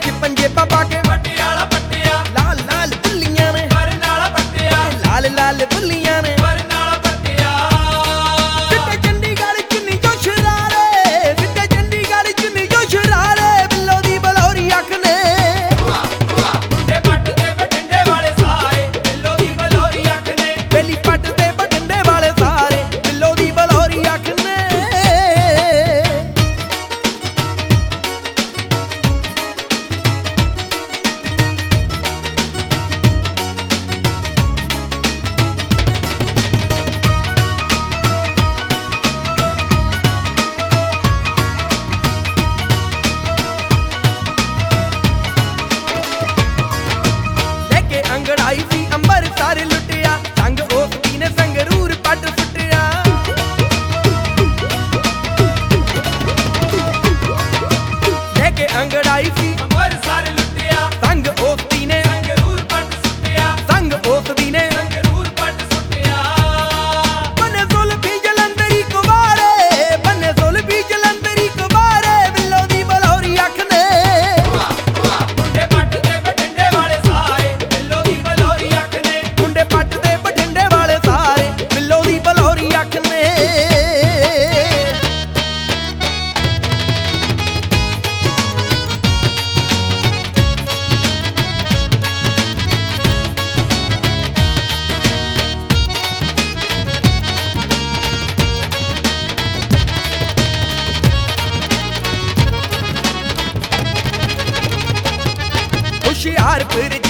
ਚ ਪੰਜੇ ਪਾ ਕੇ ਪਟਿਆਲਾ ਪੱਟਿਆ ਲਾਲ ਲਾਲ ਬੁੱਲੀਆਂ ਨੇ ਪਰ ਨਾਲ ਪੱਟਿਆ ਲਾਲ ਲਾਲ ਬੁੱਲੀਆਂ ਨੇ ਪਰ ਨਾਲ ਪੱਟਿਆ ਸਿੱਧੇ ਚੰਡੀਗੜ੍ਹ ਚ ਨੀ ਜੋ ਸ਼ਰਾਰੇ ਸਿੱਧੇ ਚੰਡੀਗੜ੍ਹ ਚ ਨੀ ਜੋ ਸ਼ਰਾਰੇ ਬਿੱਲੋ ਦੀ ਬਲੌਰੀ ਅੱਖ ਨੇ ਮੁੰਡੇ ਪੱਟ ਤੇ ਬਠਿੰਡੇ ਵਾਲੇ ਸਾਰੇ ਬਿੱਲੋ ਦੀ ਬਲੌਰੀ ਅੱਖ ਨੇ ਬੇਲੀ ਪੱਟ ਤੇ ਬਠਿੰਡੇ ਵਾਲੇ ਸਾਰੇ ਬਿੱਲੋ ਦੀ ਬਲੌਰੀ ਅੱਖ ਨੇ ਅੰਗੜਾਈ ਸੀ ਅੰਬਰਸਰ ਲੁੱਟਿਆ ਸੰਗ ਉਸ ਦੀ ਨੇ ਸੰਗਰੂਰ ਪੱਟ ਸੁੱਟਿਆ ਲੈ ਕੇ ਅੰਗੜਾਈ ਸੀ ਅੰਬਰਸਰ ਲੁੱਟਿਆ ਸੰਗ ਉਸ ਦੀ ਨੇ ਸੰਗਰੂਰ ਪੱਟ ਸੁੱਟਿਆ ਸੰਗ ਉਸ ਦੀ ਨੇ ਸੰਗਰੂਰ ਪੱਟ ਸੁੱਟਿਆ ਬੰਨੇ ਜ਼ੁਲਫੀ ਜਲੰਧਰੀ ਕੁਵਾਰੇ ਬੰਨੇ ਜ਼ੁਲਫੀ ਜਲੰਧਰੀ ਕੁਵਾਰੇ ਬਿੱਲੋ ਦੀ ਬਲੌਰੀ ਅੱਖ ਨੇ ਮੁੰਡੇ ਪੱਟ ਤੇ ਬਠਿੰਡੇ ਵਾਲੇ ਸਾਰੇ ਬਿੱਲੋ ਦੀ ਬਲੌਰੀ ਅੱਖ ਨੇ ਮੁੰਡੇ ਪੱਟ ਤੇ ਬਠਿੰਡੇ ਵਾਲੇ ਸਾਰੇ ਬਿੱਲੋ ਦੀ ਬਲੌਰੀ ਅੱਖ ਨੇ ਹੁਸ਼ਿਆਰਪੁਰ